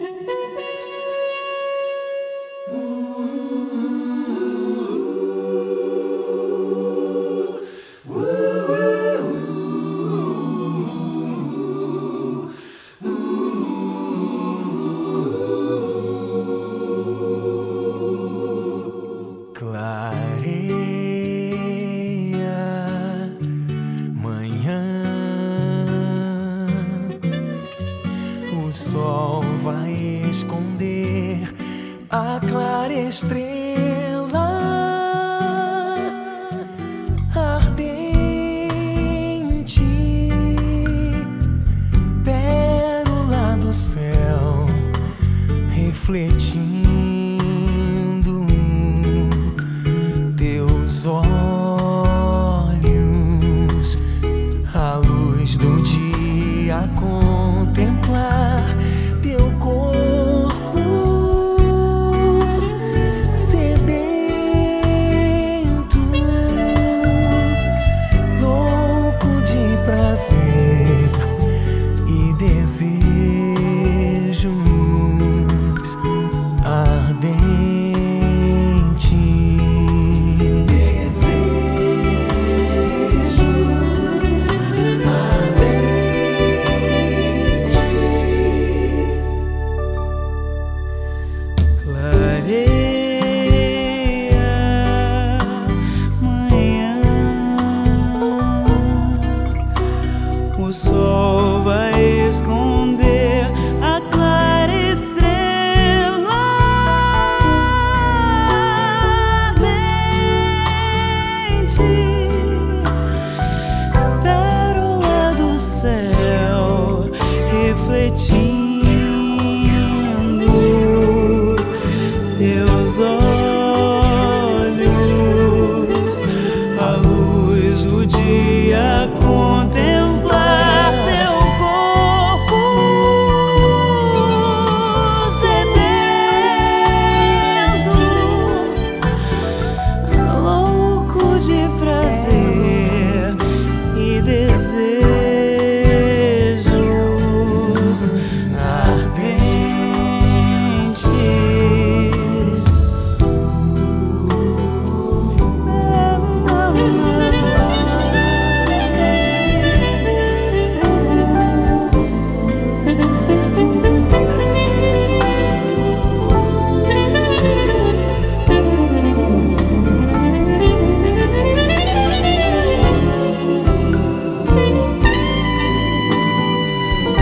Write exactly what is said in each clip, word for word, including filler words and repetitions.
Clareia manhã, o sol vai esconder a clara estrela ardente, pérola do céu refletindo teus olhos, a luz do dia a contemplar teu corpo sedento, louco de prazer e desejos ardentes. O sol vai esconder a clara estrela ardente, pérola do céu refletindo teus olhos, a luz do dia contemplar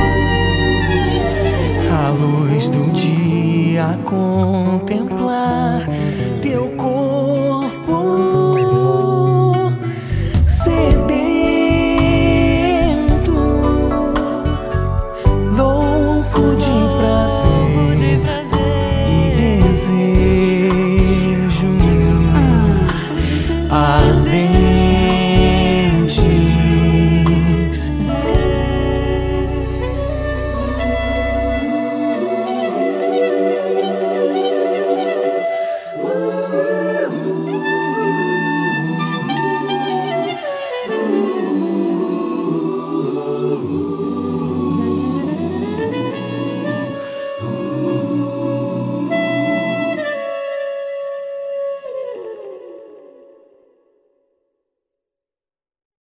a luz do dia a contemplar